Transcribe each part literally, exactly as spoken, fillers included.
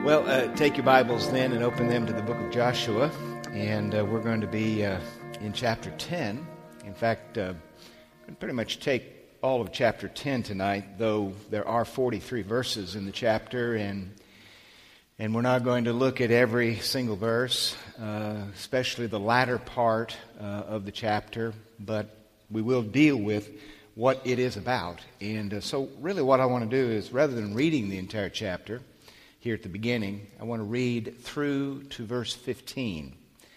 Well, uh, take your Bibles then and open them to the book of Joshua, and uh, we're going to be uh, in chapter ten. In fact, uh, we'll pretty much take all of chapter ten tonight, though there are forty-three verses in the chapter, and and we're not going to look at every single verse, uh, especially the latter part uh, of the chapter, but we will deal with what it is about. And uh, so really what I want to do is, rather than reading the entire chapter here at the beginning, I want to read through to verse fifteen.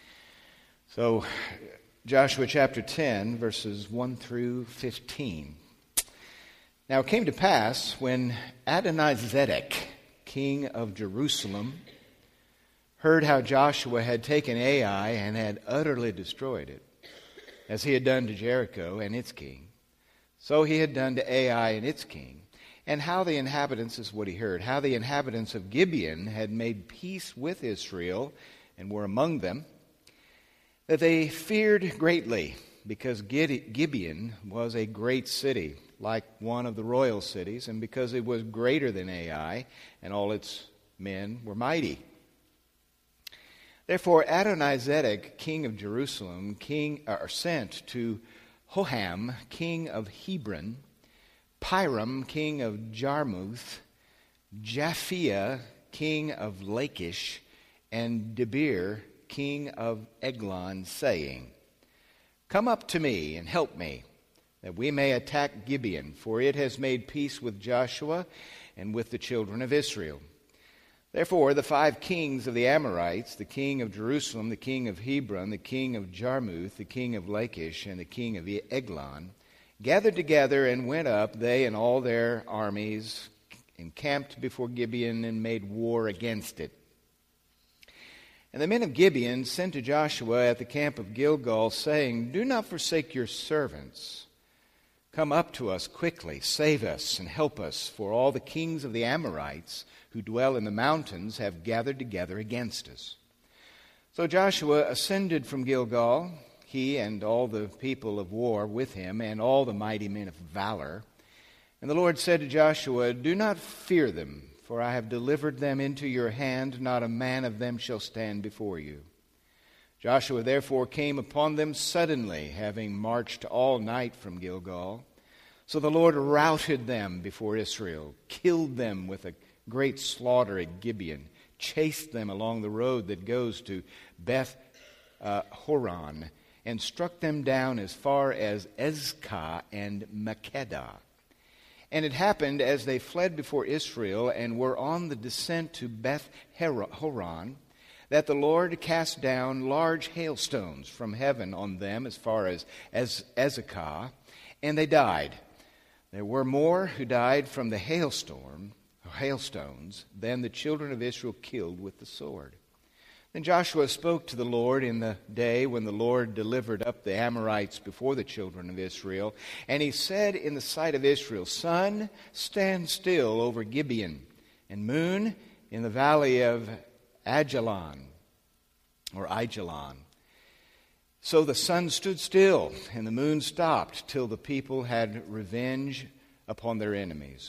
So, Joshua chapter ten, verses one through fifteen. Now it came to pass, when Adonizedek, king of Jerusalem, heard how Joshua had taken Ai and had utterly destroyed it, as he had done to Jericho and its king, so he had done to Ai and its king. And how the inhabitants, is what he heard, how the inhabitants of Gibeon had made peace with Israel and were among them, that they feared greatly, because Gibeon was a great city, like one of the royal cities, and because it was greater than Ai, and all its men were mighty. Therefore Adonizedek, king of Jerusalem, king or sent to Hoham, king of Hebron, Piram, king of Jarmuth, Japhia, king of Lachish, and Debir, king of Eglon, saying, Come up to me and help me, that we may attack Gibeon, for it has made peace with Joshua and with the children of Israel. Therefore the five kings of the Amorites, the king of Jerusalem, the king of Hebron, the king of Jarmuth, the king of Lachish, and the king of Eglon, gathered together and went up, they and all their armies, encamped before Gibeon and made war against it. And the men of Gibeon sent to Joshua at the camp of Gilgal, saying, Do not forsake your servants. Come up to us quickly, save us and help us, for all the kings of the Amorites who dwell in the mountains have gathered together against us. So Joshua ascended from Gilgal, he and all the people of war with him, and all the mighty men of valor. And the Lord said to Joshua, Do not fear them, for I have delivered them into your hand. Not a man of them shall stand before you. Joshua therefore came upon them suddenly, having marched all night from Gilgal. So the Lord routed them before Israel, killed them with a great slaughter at Gibeon, chased them along the road that goes to Beth uh, Horon, and struck them down as far as Ezkah and Makkedah. And it happened, as they fled before Israel and were on the descent to Beth Horon, that the Lord cast down large hailstones from heaven on them as far as Ezekah, and they died. There were more who died from the hailstorm, or hailstones, than the children of Israel killed with the sword. Then Joshua spoke to the Lord in the day when the Lord delivered up the Amorites before the children of Israel. And he said in the sight of Israel, Sun, stand still over Gibeon, and moon in the valley of Ajalon, or Ajalon. So the sun stood still, and the moon stopped, till the people had revenge upon their enemies.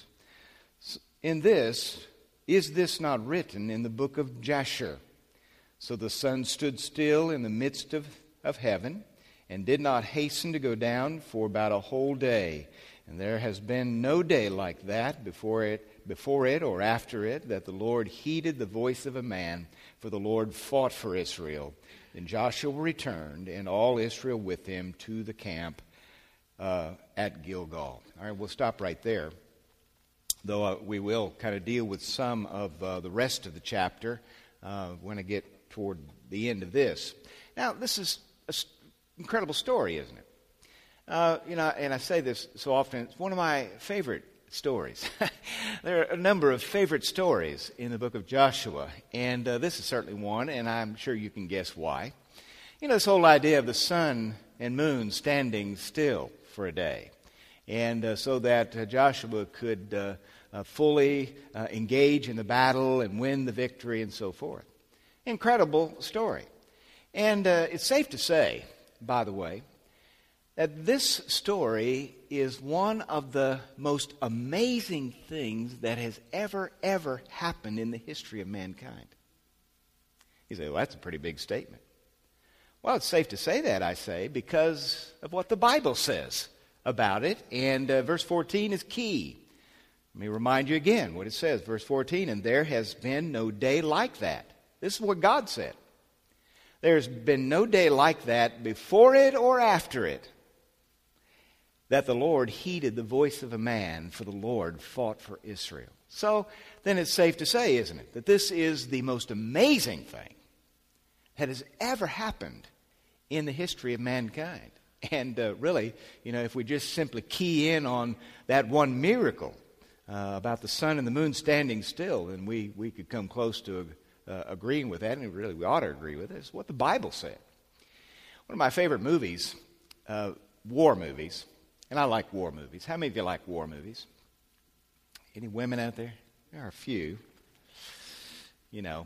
In this, is this not written in the book of Jasher? So the sun stood still in the midst of, of heaven, and did not hasten to go down for about a whole day. And there has been no day like that before it, before it or after it, that the Lord heeded the voice of a man, for the Lord fought for Israel. Then Joshua returned, and all Israel with him, to the camp uh, at Gilgal. All right, we'll stop right there, though uh, we will kind of deal with some of uh, the rest of the chapter uh, when I get toward the end of this. Now, this is an incredible story, isn't it? Uh, you know, and I say this so often, it's one of my favorite stories. There are a number of favorite stories in the book of Joshua, and uh, this is certainly one, and I'm sure you can guess why. You know, this whole idea of the sun and moon standing still for a day, and uh, so that uh, Joshua could uh, uh, fully uh, engage in the battle and win the victory and so forth. Incredible story. And uh, it's safe to say, by the way, that this story is one of the most amazing things that has ever, ever happened in the history of mankind. You say, well, that's a pretty big statement. Well, it's safe to say that, I say, because of what the Bible says about it. And uh, verse fourteen is key. Let me remind you again what it says. Verse fourteen, and there has been no day like that. This is what God said. There's been no day like that before it or after it, that the Lord heeded the voice of a man, for the Lord fought for Israel. So then it's safe to say, isn't it, that this is the most amazing thing that has ever happened in the history of mankind. And uh, really, you know, if we just simply key in on that one miracle uh, about the sun and the moon standing still, then we, we could come close to uh, agreeing with that, and really we ought to agree with it. It's what the Bible said. One of my favorite movies, uh, war movies, and I like war movies. How many of you like war movies? Any women out there? There are a few. You know.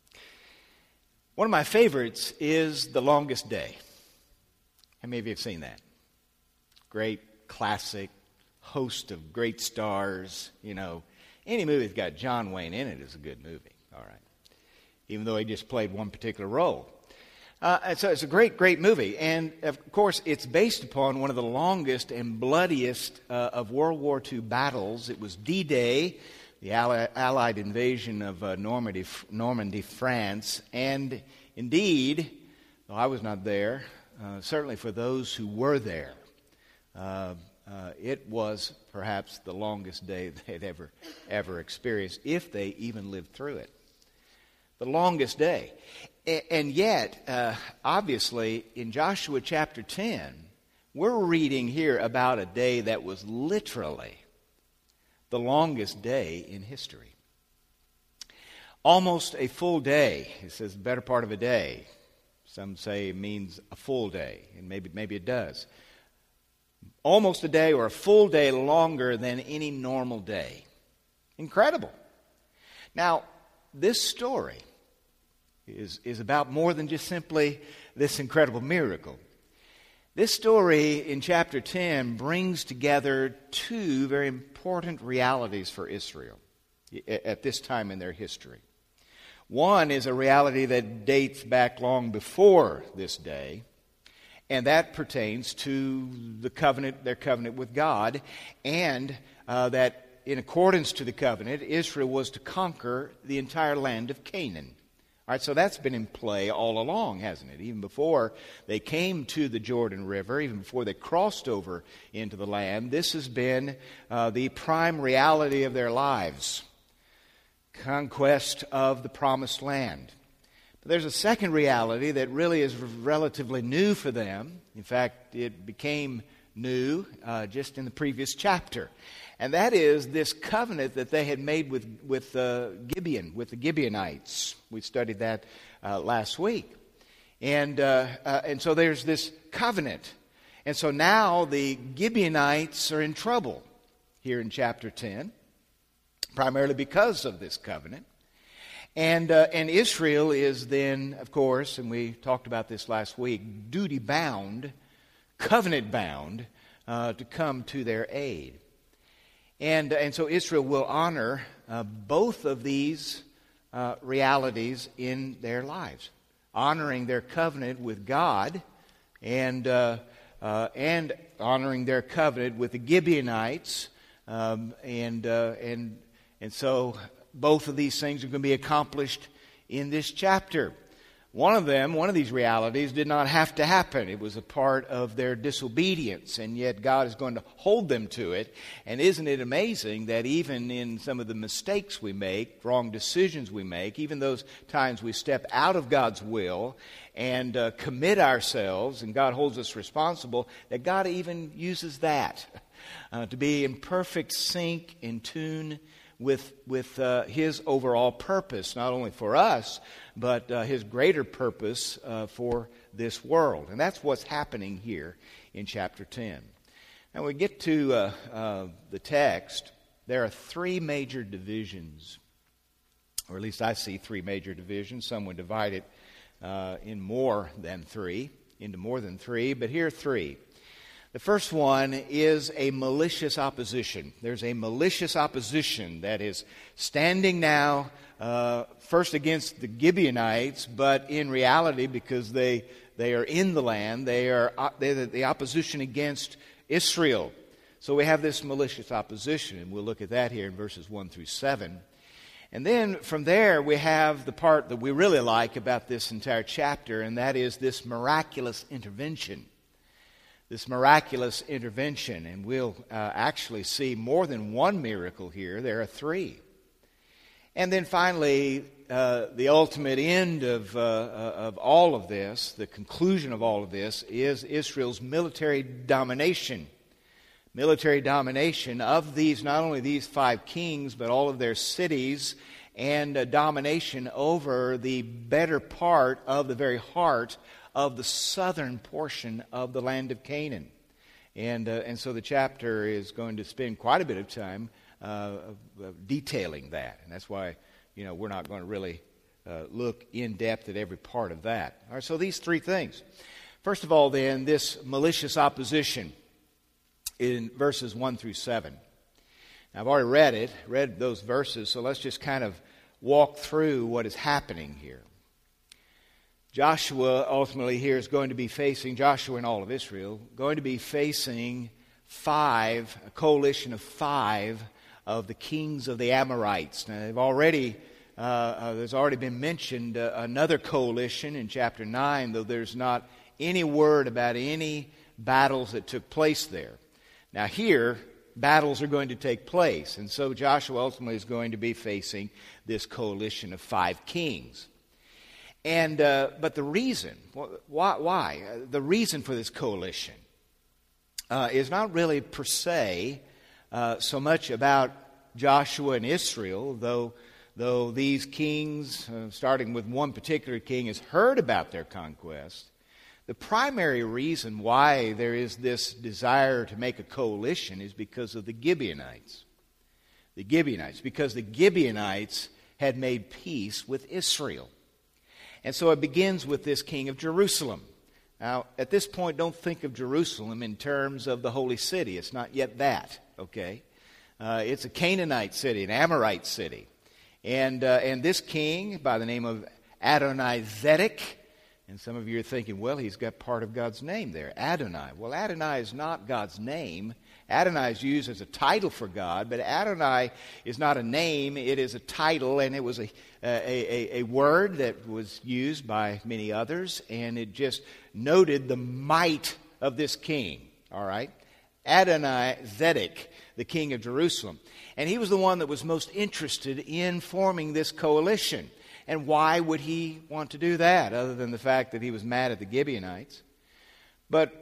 One of my favorites is The Longest Day. How many of you have seen that? Great, classic, host of great stars. You know, any movie that's got John Wayne in it is a good movie. All right. Even though he just played one particular role. Uh, and so it's a great, great movie. And, of course, it's based upon one of the longest and bloodiest uh, of World War Two battles. It was D-Day, the Allied invasion of uh, Normandy, Normandy, France. And, indeed, though I was not there, uh, certainly for those who were there, uh, uh, it was perhaps the longest day they'd ever, ever experienced, if they even lived through it. The longest day. And yet, uh, obviously, in Joshua chapter ten, we're reading here about a day that was literally the longest day in history. Almost a full day. It says better part of a day. Some say it means a full day, and maybe maybe it does. Almost a day or a full day longer than any normal day. Incredible. Now, this story is, is about more than just simply this incredible miracle. This story in chapter ten brings together two very important realities for Israel at this time in their history. One is a reality that dates back long before this day, and that pertains to the covenant, their covenant with God, and uh, that in accordance to the covenant, Israel was to conquer the entire land of Canaan. All right, so that's been in play all along, hasn't it? Even before they came to the Jordan River, even before they crossed over into the land, this has been uh, the prime reality of their lives. Conquest of the promised land. But there's a second reality that really is relatively new for them. In fact, it became new uh, just in the previous chapter. And that is this covenant that they had made with, with uh, Gibeon, with the Gibeonites. We studied that uh, last week. And, uh, uh, and so there's this covenant. And so now the Gibeonites are in trouble here in chapter ten, primarily because of this covenant. And, uh, and Israel is then, of course, and we talked about this last week, duty-bound, covenant-bound uh, to come to their aid. And, and so Israel will honor uh, both of these uh, realities in their lives, honoring their covenant with God and, uh, uh, and honoring their covenant with the Gibeonites. Um, and, uh, and, and so both of these things are going to be accomplished in this chapter. One of them, one of these realities did not have to happen. It was a part of their disobedience, and yet God is going to hold them to it. And isn't it amazing that even in some of the mistakes we make, wrong decisions we make, even those times we step out of God's will and uh, commit ourselves, and God holds us responsible, that God even uses that uh, to be in perfect sync, in tune with with uh, His overall purpose, not only for us, but uh, His greater purpose uh, for this world. And that's what's happening here in chapter ten. Now we get to uh, uh, the text. There are three major divisions, or at least I see three major divisions. Some would divide it uh, in more than three, into more than three, but here are three. The first one is a malicious opposition. There's a malicious opposition that is standing now uh, first against the Gibeonites, but in reality, because they they are in the land, they are uh, they're the opposition against Israel. So we have this malicious opposition, and we'll look at that here in verses one through seven. And then from there we have the part that we really like about this entire chapter, and that is this miraculous intervention. This miraculous intervention, and we'll uh, actually see more than one miracle here. There are three. And then finally, uh, the ultimate end of, uh, of all of this, the conclusion of all of this, is Israel's military domination. Military domination of these, not only these five kings, but all of their cities, and uh, domination over the better part of the very heart of the southern portion of the land of Canaan. And uh, and so the chapter is going to spend quite a bit of time uh, of, of detailing that. And that's why, you know, we're not going to really uh, look in depth at every part of that. All right, so these three things. First of all, then, this malicious opposition in verses one through seven. Now, I've already read it, read those verses, so let's just kind of walk through what is happening here. Joshua ultimately here is going to be facing, Joshua and all of Israel, going to be facing five, a coalition of five of the kings of the Amorites. Now, they've already, uh, uh, there's already been mentioned uh, another coalition in chapter nine, though there's not any word about any battles that took place there. Now here, battles are going to take place, and so Joshua ultimately is going to be facing this coalition of five kings. And uh, but the reason, why, why? Uh, the reason for this coalition uh, is not really per se uh, so much about Joshua and Israel, though though these kings, uh, starting with one particular king, has heard about their conquest. The primary reason why there is this desire to make a coalition is because of the Gibeonites. The Gibeonites, because the Gibeonites had made peace with Israel. And so it begins with this king of Jerusalem. Now, at this point, don't think of Jerusalem in terms of the holy city. It's not yet that, okay? Uh, it's a Canaanite city, an Amorite city. And, uh, and this king, by the name of Adonizedek, and some of you are thinking, well, he's got part of God's name there, Adonai. Well, Adonai is not God's name. Adonai is used as a title for God, but Adonai is not a name, it is a title, and it was a, a, a, a word that was used by many others, and it just noted the might of this king, all right? Adonizedek, the king of Jerusalem. And he was the one that was most interested in forming this coalition. And why would he want to do that, other than the fact that he was mad at the Gibeonites? But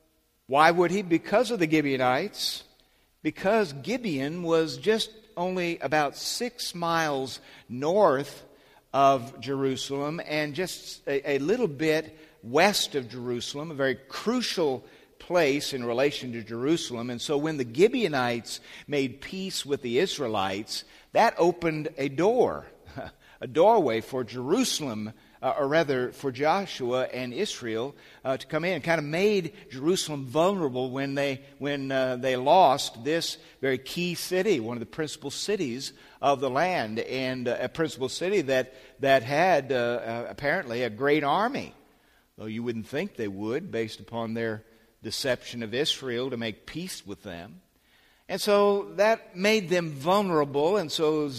why would he? Because of the Gibeonites. Because Gibeon was just only about six miles north of Jerusalem and just a, a little bit west of Jerusalem, a very crucial place in relation to Jerusalem. And so when the Gibeonites made peace with the Israelites, that opened a door, a doorway for Jerusalem, uh, or rather for Joshua and Israel uh, to come in. It kind of made Jerusalem vulnerable when they when uh, they lost this very key city, one of the principal cities of the land, and uh, a principal city that that had uh, uh, apparently a great army, though you wouldn't think they would, based upon their deception of Israel to make peace with them. And so that made them vulnerable, and so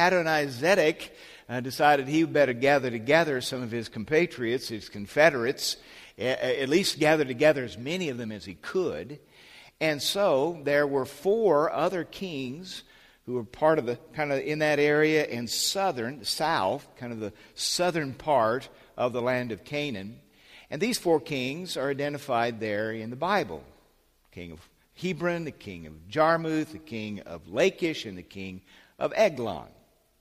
Adonizedek Uh, decided he would better gather together some of his compatriots, his confederates, a- at least gather together as many of them as he could. And so there were four other kings who were part of the, kind of in that area in southern, south, kind of the southern part of the land of Canaan. And these four kings are identified there in the Bible. The king of Hebron, the king of Jarmuth, the king of Lachish, and the king of Eglon.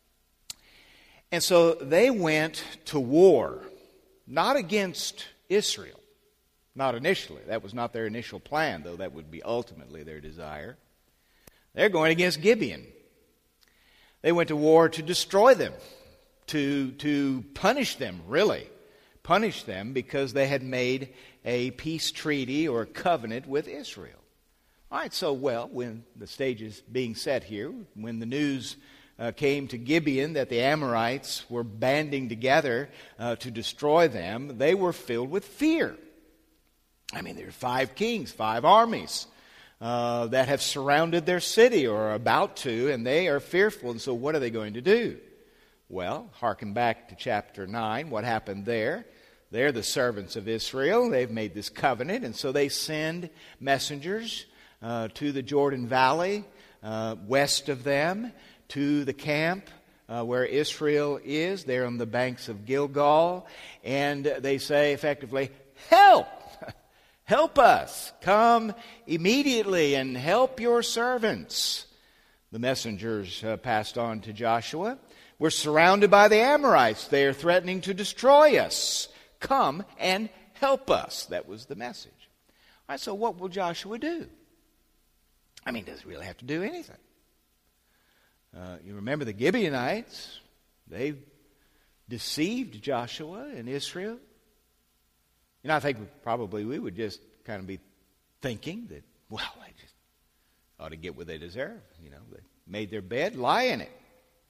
And so they went to war, not against Israel, not initially. That was not their initial plan, though that would be ultimately their desire. They're going against Gibeon. They went to war to destroy them, to, to punish them, really. punish them because they had made a peace treaty or a covenant with Israel. All right, so, well, when the stage is being set here, when the news uh, came to Gibeon that the Amorites were banding together uh, to destroy them, they were filled with fear. I mean, there are five kings, five armies uh, that have surrounded their city or are about to, and they are fearful. And so what are they going to do? Well, hearken back to chapter nine, what happened there. They're the servants of Israel. They've made this covenant, and so they send messengers uh, to the Jordan Valley, uh, west of them, to the camp uh, where Israel is. They're on the banks of Gilgal, and they say effectively, help! Help us! Come immediately and help your servants. The messengers uh, passed on to Joshua. We're surrounded by the Amorites. They are threatening to destroy us. Come and help us. That was the message. All right, so what will Joshua do? I mean, does he really have to do anything? Uh, you remember the Gibeonites. They deceived Joshua and Israel. You know, I think probably we would just kind of be thinking that, well, they just ought to get what they deserve. You know, they made their bed, lie in it.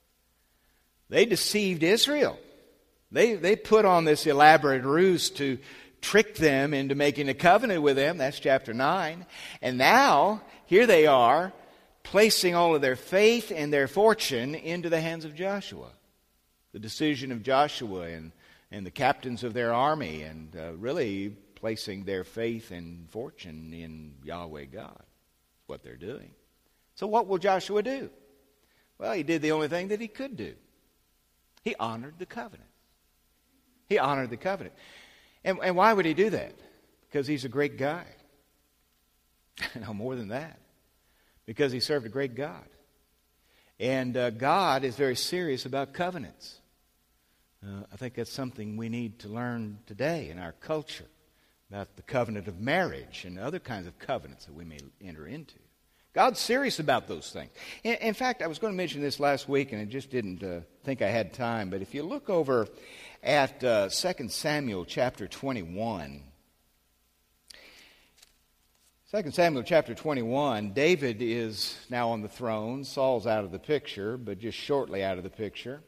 They deceived Israel. They they put on this elaborate ruse to trick them into making a covenant with them. That's chapter nine. And now, here they are, placing all of their faith and their fortune into the hands of Joshua. The decision of Joshua and, and the captains of their army, and uh, really placing their faith and fortune in Yahweh God. That's what they're doing. So what will Joshua do? Well, he did the only thing that he could do. He honored the covenant. He honored the covenant. And, and why would he do that? Because he's a great guy. No, more than that. Because he served a great God. And uh, God is very serious about covenants. Uh, I think that's something we need to learn today in our culture, about the covenant of marriage and other kinds of covenants that we may enter into. God's serious about those things. In, in fact, I was going to mention this last week, and I just didn't uh, think I had time. But if you look over at uh, Second Samuel chapter twenty-one, Second Samuel chapter twenty-one, David is now on the throne. Saul's out of the picture, but just shortly out of the picture.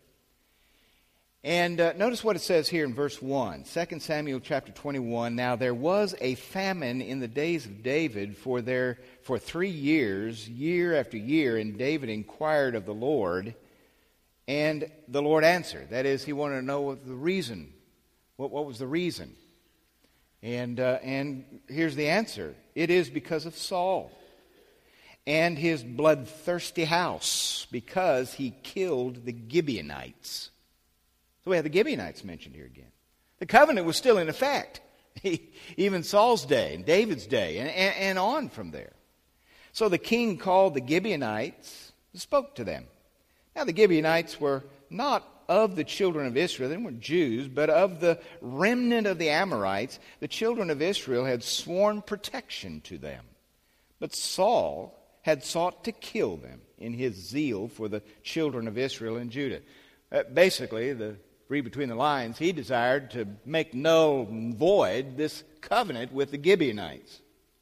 And uh, notice what it says here in verse one. Second Samuel chapter twenty-one, now there was a famine in the days of David for their for three years, year after year, and David inquired of the Lord, and the Lord answered. That is, he wanted to know what the reason. What, what was the reason? And uh, and here's the answer. It is because of Saul and his bloodthirsty house, because he killed the Gibeonites. So we have the Gibeonites mentioned here again. The covenant was still in effect, even Saul's day and David's day, and, and, and on from there. So the king called the Gibeonites and spoke to them. Now the Gibeonites were not of the children of Israel, they weren't Jews, but of the remnant of the Amorites. The children of Israel had sworn protection to them. But Saul had sought to kill them in his zeal for the children of Israel and Judah. Uh, basically, the read between the lines, he desired to make null and void this covenant with the Gibeonites.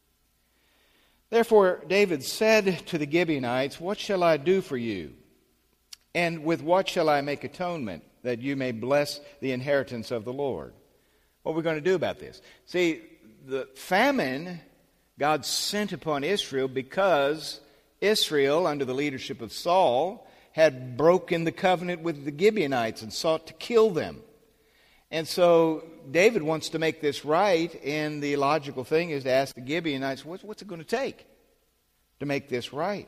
Therefore, David said to the Gibeonites, what shall I do for you? And with what shall I make atonement, that you may bless the inheritance of the Lord? What are we going to do about this? See, the famine God sent upon Israel because Israel, under the leadership of Saul, had broken the covenant with the Gibeonites and sought to kill them. And so David wants to make this right, and the logical thing is to ask the Gibeonites, what's, what's it going to take to make this right?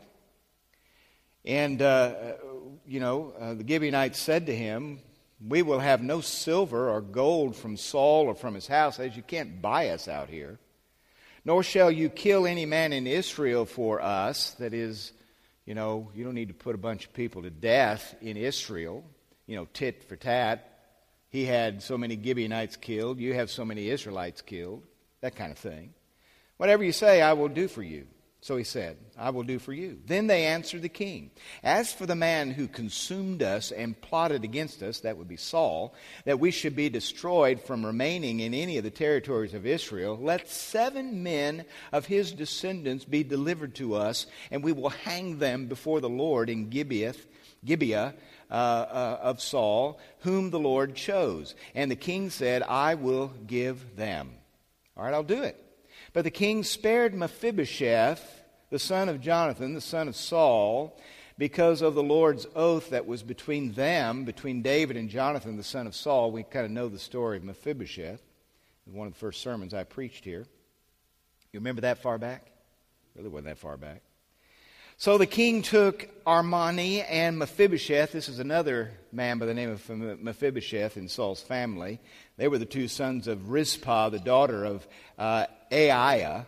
And, uh, you know, uh, the Gibeonites said to him, we will have no silver or gold from Saul or from his house, as you can't buy us out here. Nor shall you kill any man in Israel for us, that is, you know, you don't need to put a bunch of people to death in Israel, you know, tit for tat. He had so many Gibeonites killed, you have so many Israelites killed, that kind of thing. Whatever you say, I will do for you. So he said, I will do for you. Then they answered the king, as for the man who consumed us and plotted against us, that would be Saul, that we should be destroyed from remaining in any of the territories of Israel, let seven men of his descendants be delivered to us, and we will hang them before the Lord in Gibeah, Gibeah uh, uh, of Saul, whom the Lord chose. And the king said, I will give them. All right, I'll do it. But the king spared Mephibosheth, the son of Jonathan, the son of Saul, because of the Lord's oath that was between them, between David and Jonathan, the son of Saul. We kind of know the story of Mephibosheth. It was one of the first sermons I preached here. You remember that far back? Really wasn't that far back. So the king took Armani and Mephibosheth. This is another man by the name of Mephibosheth in Saul's family. They were the two sons of Rizpah, the daughter of uh, Aiah,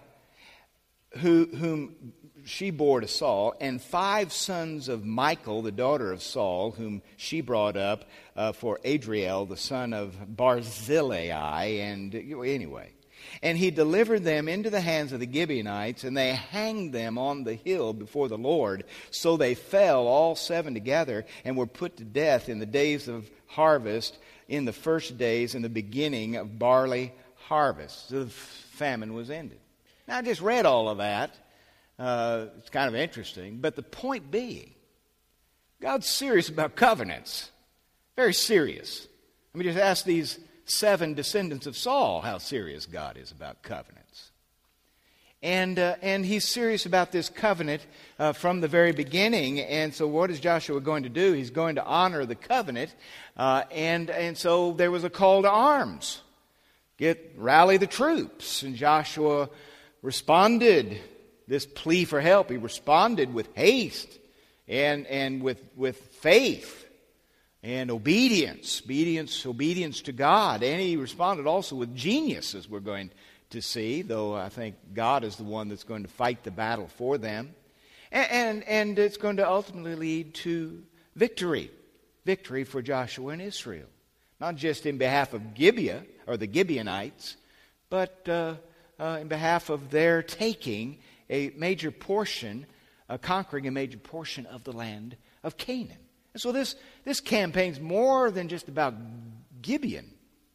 who, whom she bore to Saul, and five sons of Michal, the daughter of Saul, whom she brought up uh, for Adriel, the son of Barzillai. And anyway, and he delivered them into the hands of the Gibeonites, and they hanged them on the hill before the Lord. So they fell, all seven together, and were put to death in the days of harvest, in the first days, in the beginning of barley harvest. So the famine was ended. Now, I just read all of that. Uh, it's kind of interesting. But the point being, God's serious about covenants. Very serious. Let me just ask these seven descendants of Saul how serious God is about covenants. And uh, and he's serious about this covenant uh, from the very beginning. And so what is Joshua going to do? He's going to honor the covenant. Uh, and, and so there was a call to arms. Get rally the troops. And Joshua responded, this plea for help, he responded with haste and, and with, with faith. And obedience, obedience, obedience to God. And he responded also with genius, as we're going to see, though I think God is the one that's going to fight the battle for them. And, and, and it's going to ultimately lead to victory. Victory for Joshua and Israel. Not just in behalf of Gibeah, or the Gibeonites, but uh, uh, in behalf of their taking a major portion, uh, conquering a major portion of the land of Canaan. And so this, this campaign's more than just about Gibeon.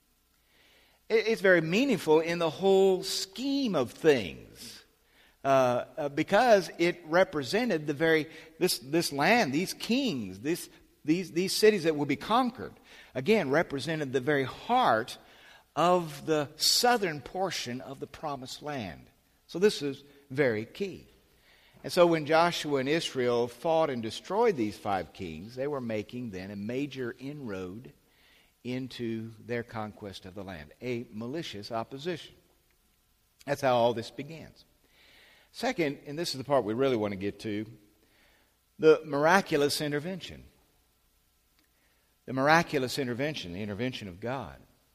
It, it's very meaningful in the whole scheme of things. Uh, uh, because it represented the very, this, this land, these kings, this, these, these cities that would be conquered, again, represented the very heart of the southern portion of the promised land. So this is very key. And so when Joshua and Israel fought and destroyed these five kings, they were making then a major inroad into their conquest of the land, a malicious opposition. That's how all this begins. Second, and this is the part we really want to get to, the miraculous intervention. The miraculous intervention, the intervention of God.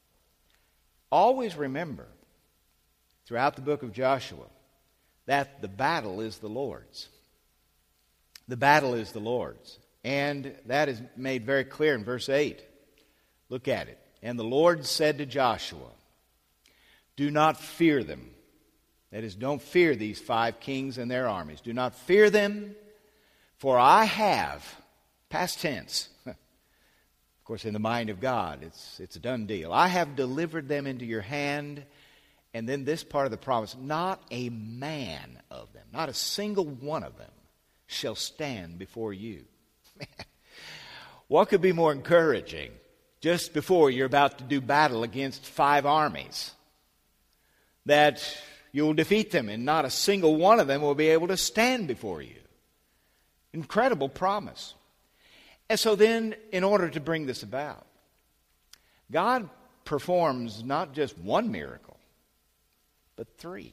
Always remember, throughout the book of Joshua, that the battle is the Lord's. The battle is the Lord's. And that is made very clear in verse eight. Look at it. And the Lord said to Joshua, do not fear them. That is, don't fear these five kings and their armies. Do not fear them, for I have, past tense, of course in the mind of God, it's, it's a done deal. I have delivered them into your hand. And then this part of the promise, not a man of them, not a single one of them shall stand before you. Man, what could be more encouraging just before you're about to do battle against five armies? That you'll defeat them and not a single one of them will be able to stand before you. Incredible promise. And so then, in order to bring this about, God performs not just one miracle, but three.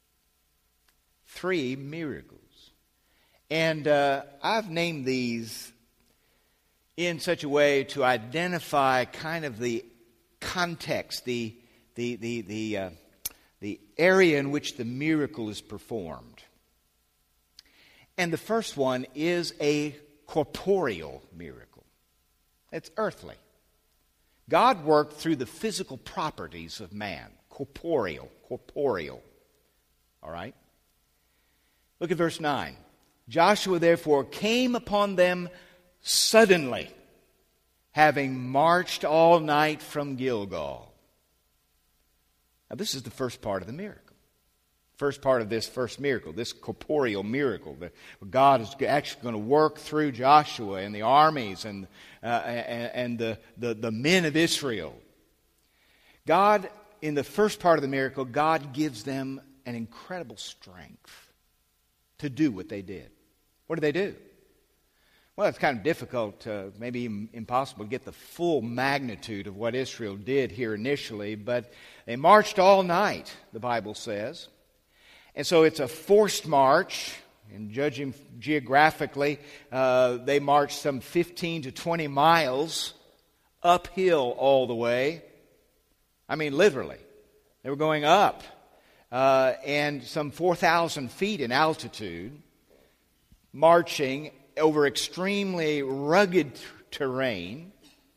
Three miracles. And uh, I've named these in such a way to identify kind of the context, the, the, the, the, uh, the area in which the miracle is performed. And the first one is a corporeal miracle. It's earthly. God worked through the physical properties of man. Corporeal. Corporeal. All right? Look at verse nine. Joshua therefore came upon them suddenly, having marched all night from Gilgal. Now this is the first part of the miracle. First part of this first miracle, this corporeal miracle, that God is actually going to work through Joshua and the armies and, uh, and, and the, the, the men of Israel. God, in the first part of the miracle, God gives them an incredible strength to do what they did. What did they do? Well, it's kind of difficult, uh, maybe impossible to get the full magnitude of what Israel did here initially, but they marched all night, the Bible says. And so it's a forced march, and judging geographically, uh, they marched some fifteen to twenty miles uphill all the way. I mean, literally. They were going up, uh, and some four thousand feet in altitude, marching over extremely rugged terrain.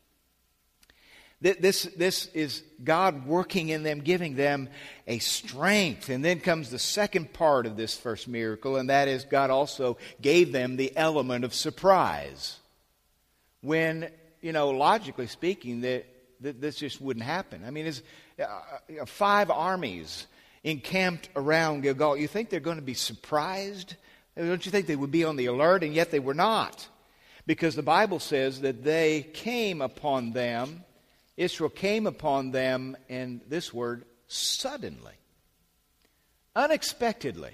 This, this is God working in them, giving them a strength. And then comes the second part of this first miracle, and that is God also gave them the element of surprise. When, you know, logically speaking, that, that this just wouldn't happen. I mean, it's uh, five armies encamped around Gilgal. You think they're going to be surprised? Don't you think they would be on the alert? And yet they were not. Because the Bible says that they came upon them, Israel came upon them, and this word, suddenly. Unexpectedly.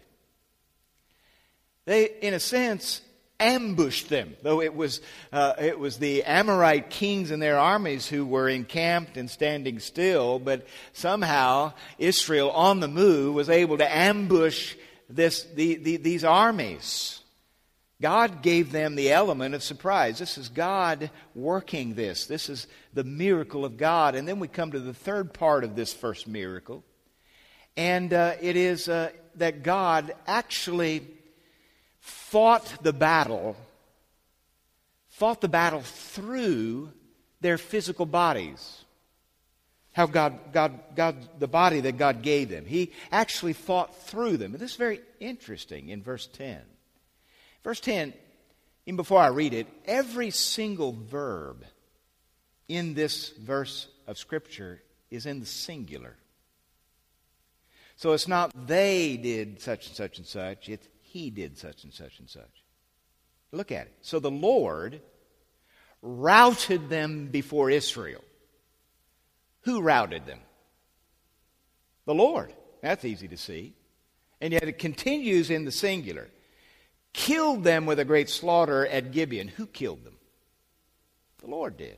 They, in a sense, ambushed them, though it was uh, it was the Amorite kings and their armies who were encamped and standing still, but somehow Israel on the move was able to ambush this the, the, these armies. God gave them the element of surprise. This is God working this. This is the miracle of God. And then we come to the third part of this first miracle. And uh, it is uh, that God actually fought the battle, fought the battle through their physical bodies. How God, God, God, the body that God gave them. He actually fought through them. And this is very interesting in verse ten. Verse ten, even before I read it, every single verb in this verse of Scripture is in the singular. So it's not they did such and such and such, it's he did such and such and such. Look at it. So the Lord routed them before Israel. Who routed them? The Lord. That's easy to see. And yet it continues in the singular. Killed them with a great slaughter at Gibeon. Who killed them? The Lord did.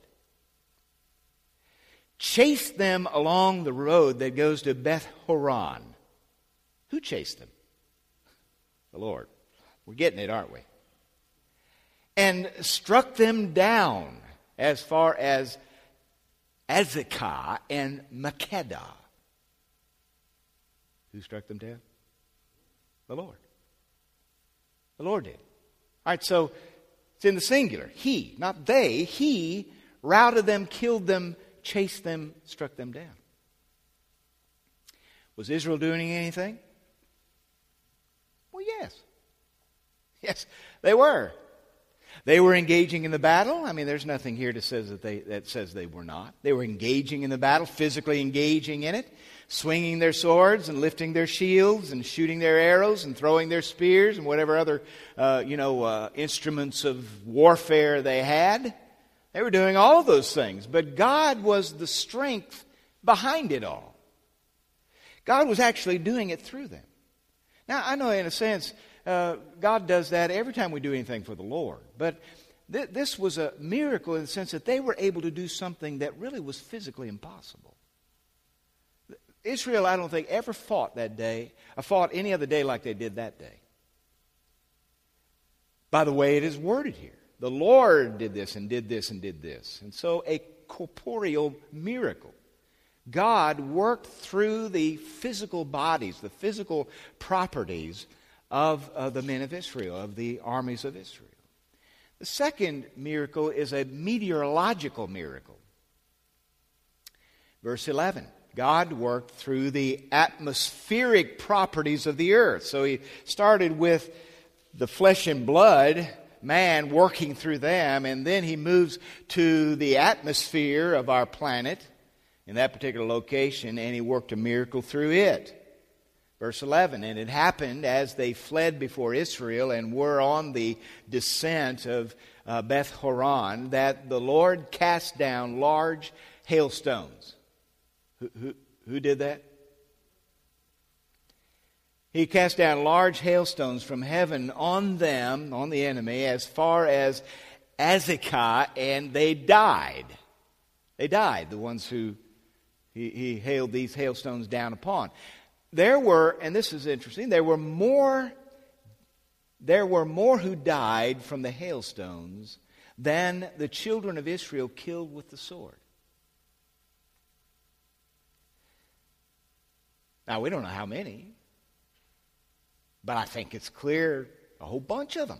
Chased them along the road that goes to Beth Horon. Who chased them? The Lord. We're getting it, aren't we? And struck them down as far as Azekah and Makkedah. Who struck them down? The Lord. The Lord did. All right, so it's in the singular. He, not they. He routed them, killed them, chased them, struck them down. Was Israel doing anything? Well, yes. Yes, they were. They were engaging in the battle. I mean, there's nothing here that says that they that says they were not. They were engaging in the battle, physically engaging in it, swinging their swords and lifting their shields and shooting their arrows and throwing their spears and whatever other uh, you know uh, instruments of warfare they had. They were doing all of those things, but God was the strength behind it all. God was actually doing it through them. Now, I know in a sense, uh, God does that every time we do anything for the Lord. But th- this was a miracle in the sense that they were able to do something that really was physically impossible. Israel, I don't think, ever fought that day, or fought any other day like they did that day. By the way it is worded here. The Lord did this and did this and did this. And so a corporeal miracle. God worked through the physical bodies, the physical properties of uh, the men of Israel, of the armies of Israel. The second miracle is a meteorological miracle. Verse eleven. God worked through the atmospheric properties of the earth. So he started with the flesh and blood, man working through them, and then he moves to the atmosphere of our planet in that particular location, and he worked a miracle through it. Verse eleven, and it happened as they fled before Israel and were on the descent of uh, Beth Horon, that the Lord cast down large hailstones. Who, who, who did that? He cast down large hailstones from heaven on them, on the enemy, as far as Azekah, and they died. They died, the ones who he, he hailed these hailstones down upon. There were, and this is interesting, there were more, there were more who died from the hailstones than the children of Israel killed with the sword. Now, we don't know how many, but I think it's clear a whole bunch of them.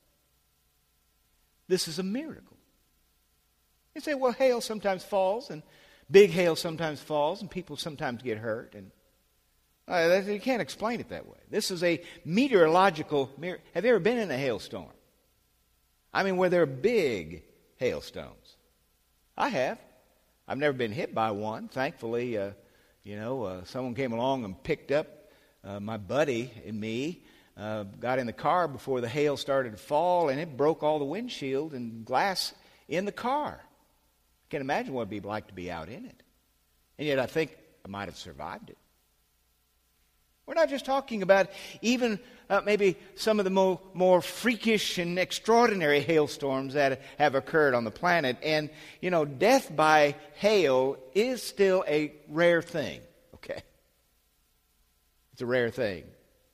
This is a miracle. You say, well, hail sometimes falls, and big hail sometimes falls, and people sometimes get hurt, and uh, you can't explain it that way. This is a meteorological miracle. Have you ever been in a hailstorm? I mean, where there are big hailstones. I have. I've never been hit by one. Thankfully, uh, you know, uh, someone came along and picked up uh, my buddy and me, uh, got in the car before the hail started to fall, and it broke all the windshield and glass in the car. I can't imagine what it would be like to be out in it. And yet I think I might have survived it. We're not just talking about even uh, maybe some of the more, more freakish and extraordinary hailstorms that have occurred on the planet. And, you know, death by hail is still a rare thing, okay? It's a rare thing.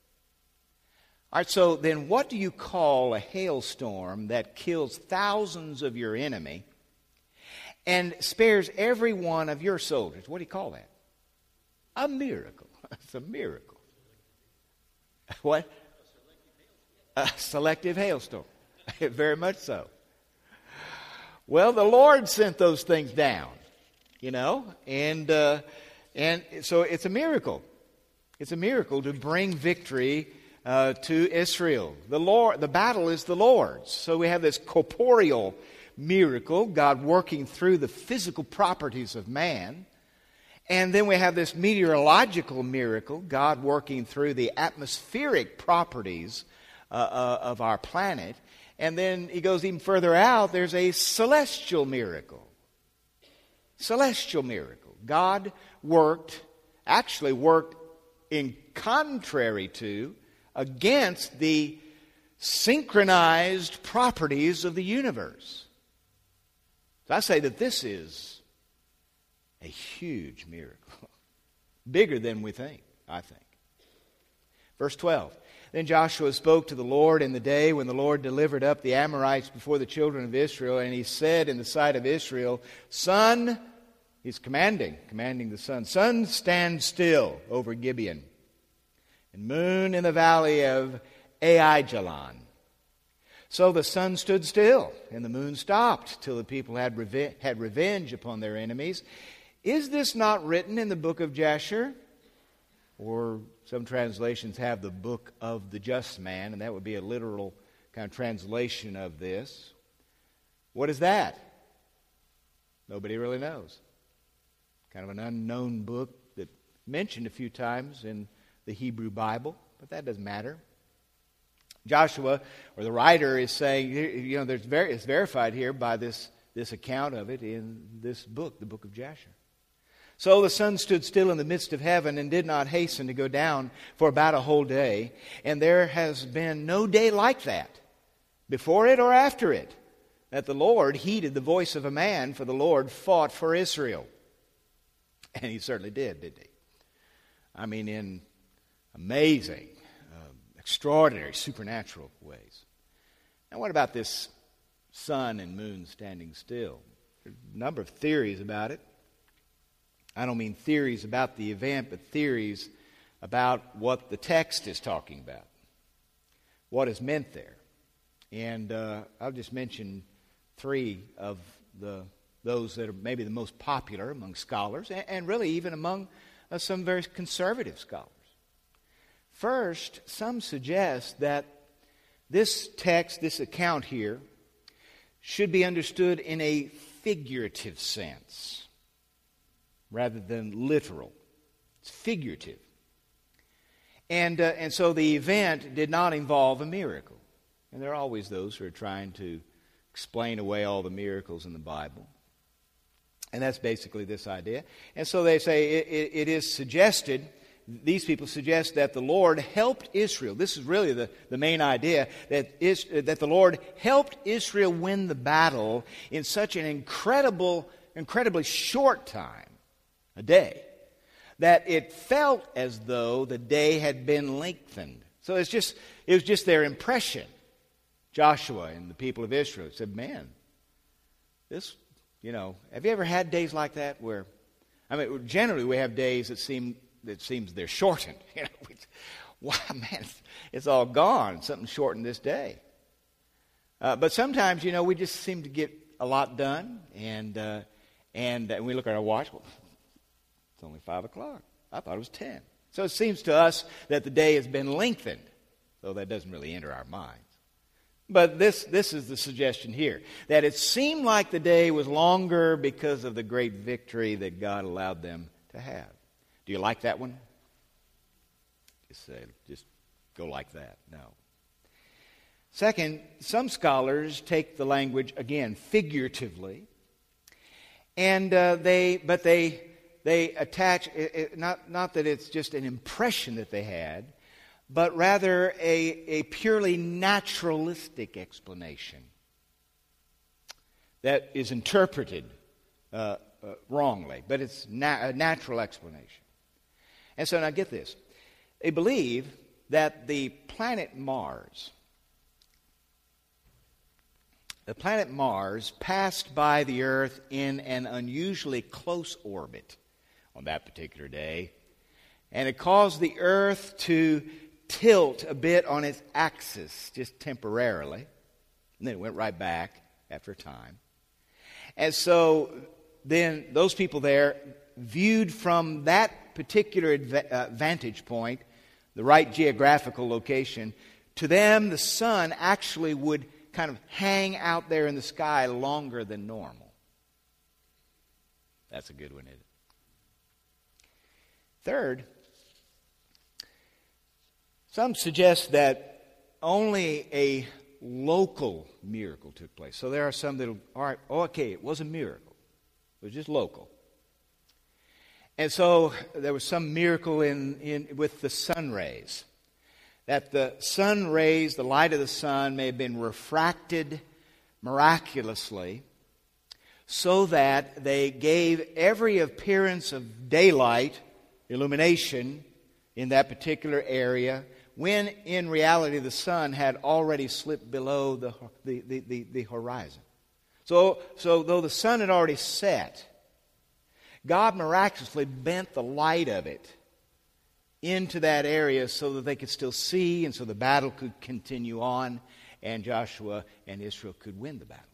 All right, so then what do you call a hailstorm that kills thousands of your enemy and spares every one of your soldiers? What do you call that? A miracle. It's a miracle. What? A selective hailstorm. Very much so. Well, the Lord sent those things down, you know, and uh, and so it's a miracle. It's a miracle to bring victory uh, to Israel. The Lord, the battle is the Lord's. So we have this corporeal miracle, God working through the physical properties of man. And then we have this meteorological miracle, God working through the atmospheric properties uh, uh, of our planet. And then he goes even further out, there's a celestial miracle. Celestial miracle. God worked, actually worked in contrary to, against the synchronized properties of the universe. So I say that this is a huge miracle. Bigger than we think, I think. Verse twelve. Then Joshua spoke to the Lord in the day when the Lord delivered up the Amorites before the children of Israel, and he said in the sight of Israel, Sun, he's commanding, commanding the sun, sun, stand still over Gibeon, and moon in the valley of Aijalon. So the sun stood still, and the moon stopped, till the people had, reve- had revenge upon their enemies. Is this not written in the book of Jasher? Or some translations have the book of the just man, and that would be a literal kind of translation of this. What is that? Nobody really knows. Kind of an unknown book that mentioned a few times in the Hebrew Bible, but that doesn't matter. Joshua, or the writer, is saying, you know, there's ver- it's verified here by this, this account of it in this book, the book of Jasher. So the sun stood still in the midst of heaven and did not hasten to go down for about a whole day. And there has been no day like that, before it or after it, that the Lord heeded the voice of a man, for the Lord fought for Israel. And he certainly did, didn't he? I mean, in amazing, uh, extraordinary, supernatural ways. Now, what about this sun and moon standing still? There's a number of theories about it. I don't mean theories about the event, but theories about what the text is talking about, what is meant there. And uh, I'll just mention three of the those that are maybe the most popular among scholars, and, and really even among uh, some very conservative scholars. First, some suggest that this text, this account here, should be understood in a figurative sense rather than literal. It's figurative. And, uh, and so the event did not involve a miracle. And there are always those who are trying to explain away all the miracles in the Bible. And that's basically this idea. And so they say it, it, it is suggested, these people suggest that the Lord helped Israel. This is really the, the main idea, that, is, that the Lord helped Israel win the battle in such an incredible, incredibly short time, a day, that it felt as though the day had been lengthened. So it's just it was just their impression. Joshua and the people of Israel said, man, this, you know, have you ever had days like that where, I mean, generally we have days that seem, that seems they're shortened. You know, we, wow, man, it's, it's all gone. Something shortened this day. Uh, but sometimes, you know, we just seem to get a lot done, and uh, and, and we look at our watch, well, it's only five o'clock. I thought it was ten. So it seems to us that the day has been lengthened, though that doesn't really enter our minds. But this, this is the suggestion here, that it seemed like the day was longer because of the great victory that God allowed them to have. Do you like that one? Just say, just go like that. No. Second, some scholars take the language, again, figuratively, and uh, they, but they, they attach, it, it, not, not that it's just an impression that they had, but rather a, a purely naturalistic explanation that is interpreted uh, uh, wrongly, but it's na- a natural explanation. And so now get this. They believe that the planet Mars, the planet Mars passed by the Earth in an unusually close orbit on that particular day, and it caused the Earth to tilt a bit on its axis, just temporarily, and then it went right back after a time. And so then those people there, viewed from that particular adva- uh, vantage point, the right geographical location, to them the sun actually would kind of hang out there in the sky longer than normal. That's a good one, isn't it? Third, some suggest that only a local miracle took place. So there are some that, all right, okay, it was a miracle. It was just local. And so there was some miracle in, in with the sun rays. That the sun rays, the light of the sun, may have been refracted miraculously so that they gave every appearance of daylight, illumination in that particular area, when in reality the sun had already slipped below the, the, the, the, the horizon. So, so though the sun had already set, God miraculously bent the light of it into that area so that they could still see, and so the battle could continue on, and Joshua and Israel could win the battle.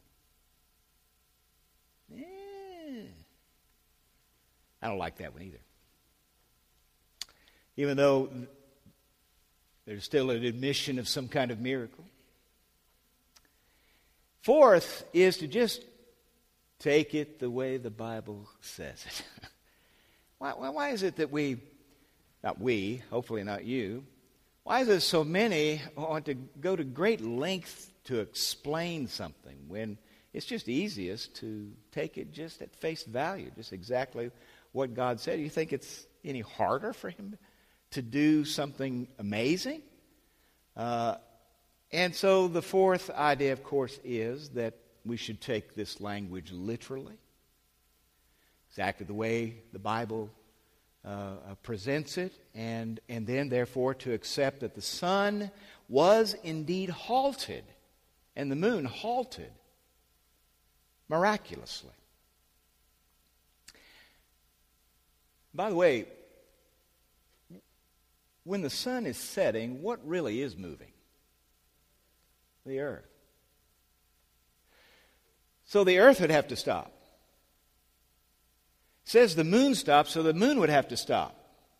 Yeah. I don't like that one either. Even though there's still an admission of some kind of miracle. Fourth is to just take it the way the Bible says it. why, why, why is it that we, not we, hopefully not you, why is it so many want to go to great lengths to explain something when it's just easiest to take it just at face value, just exactly what God said? You think it's any harder for Him to do something amazing? Uh, and so the fourth idea, of course, is that we should take this language literally, exactly the way the Bible uh, presents it, and, and then, therefore, to accept that the sun was indeed halted and the moon halted miraculously. By the way, when the sun is setting, what really is moving? The earth. So the earth would have to stop. says the moon stops, so the moon would have to stop.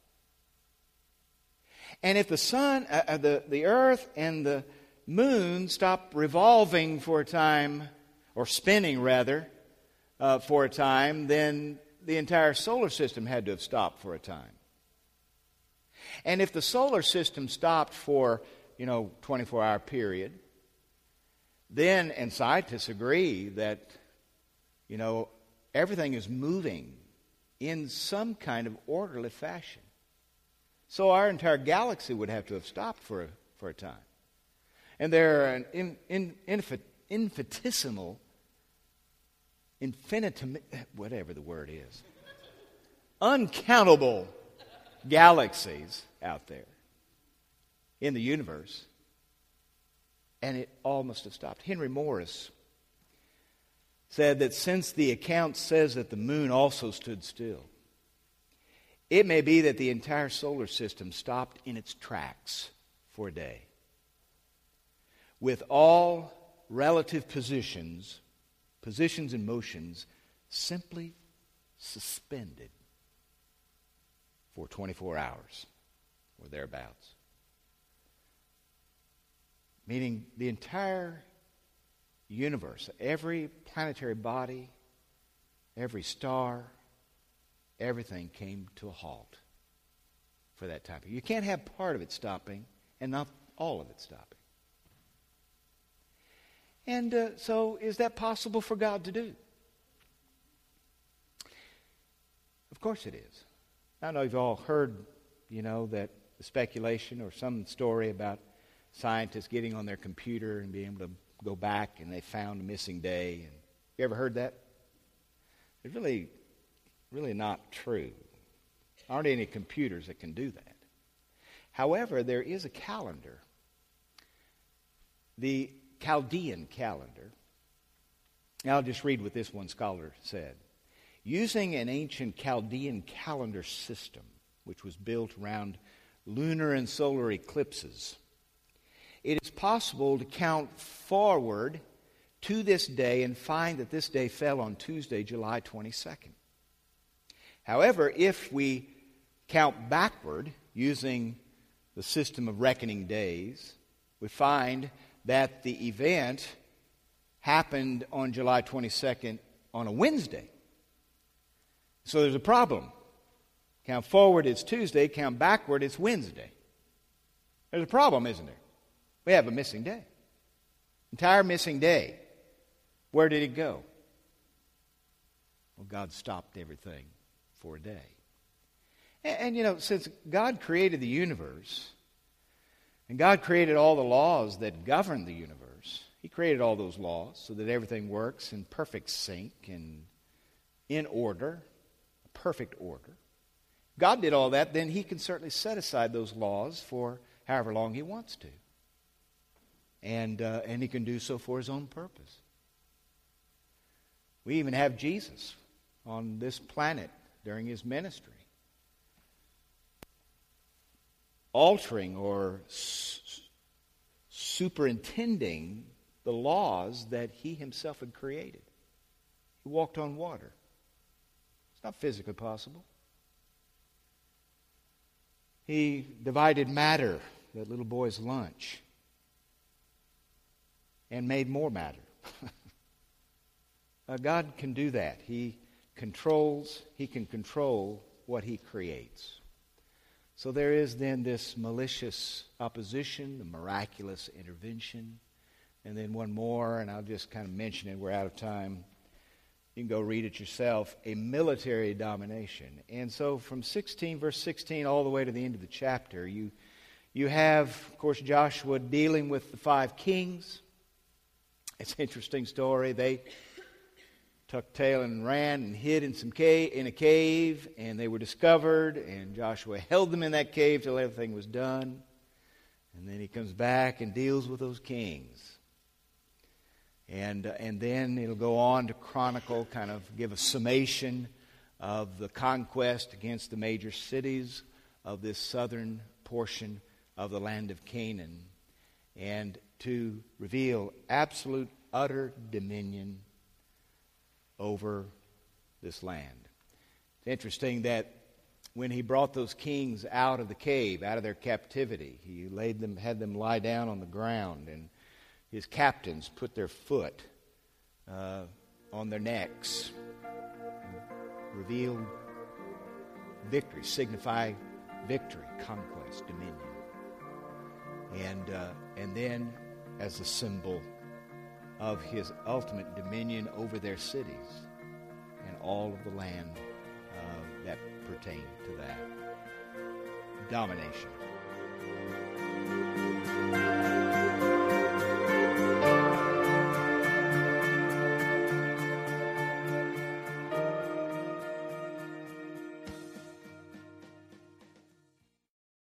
And if the sun, uh, the, the earth and the moon stop revolving for a time, or spinning rather, uh, for a time, then the entire solar system had to have stopped for a time. And if the solar system stopped for, you know, twenty-four hour period, then, and scientists agree that, you know, everything is moving in some kind of orderly fashion. So our entire galaxy would have to have stopped for a, for a time. And there are an in, in, infin, infinitesimal, infinitum, whatever the word is, uncountable galaxies out there in the universe. And it all must have stopped. Henry Morris said that since the account says that the moon also stood still, it may be that the entire solar system stopped in its tracks for a day, with all relative positions, positions and motions simply suspended for twenty-four hours or thereabouts. Meaning the entire universe, every planetary body, every star, everything came to a halt for that time. You can't have part of it stopping and not all of it stopping. And uh, so is that possible for God to do? Of course it is. I know you've all heard, you know, that the speculation or some story about scientists getting on their computer and being able to go back and they found a missing day. And you ever heard that? It's really, really not true. There aren't any computers that can do that. However, there is a calendar, the Chaldean calendar. Now I'll just read what this one scholar said. Using an ancient Chaldean calendar system, which was built around lunar and solar eclipses, it is possible to count forward to this day and find that this day fell on Tuesday, July twenty-second. However, if we count backward using the system of reckoning days, we find that the event happened on July twenty-second on a Wednesday. So there's a problem. Count forward, it's Tuesday. Count backward, it's Wednesday. There's a problem, isn't there? We have a missing day. Entire missing day. Where did it go? Well, God stopped everything for a day. And, and you know, since God created the universe, and God created all the laws that govern the universe, He created all those laws so that everything works in perfect sync and in order, perfect order. God did all that, then He can certainly set aside those laws for however long He wants to. And, uh, and He can do so for His own purpose. We even have Jesus on this planet during His ministry, altering or s- superintending the laws that He Himself had created. He walked on water. It's not physically possible. He divided matter, that little boy's lunch, and made more matter. uh, God can do that. He controls, He can control what He creates. So there is then this malicious opposition, the miraculous intervention, and then one more, and I'll just kind of mention it. We're out of time. You can go read it yourself. A military domination. And so from sixteen, verse sixteen, all the way to the end of the chapter, you, you have, of course, Joshua dealing with the five kings. It's an interesting story. They tucked tail and ran and hid in some cave, in a cave, and they were discovered, and Joshua held them in that cave till everything was done. And then he comes back and deals with those kings. And, uh, and then it'll go on to chronicle, kind of give a summation of the conquest against the major cities of this southern portion of the land of Canaan, and to reveal absolute, utter dominion over this land. Interesting that when he brought those kings out of the cave, out of their captivity, he laid them, had them lie down on the ground, and his captains put their foot uh, on their necks, revealed victory, signify victory, conquest, dominion. And uh, and then as a symbol of his ultimate dominion over their cities and all of the land uh, that pertained to that. Domination.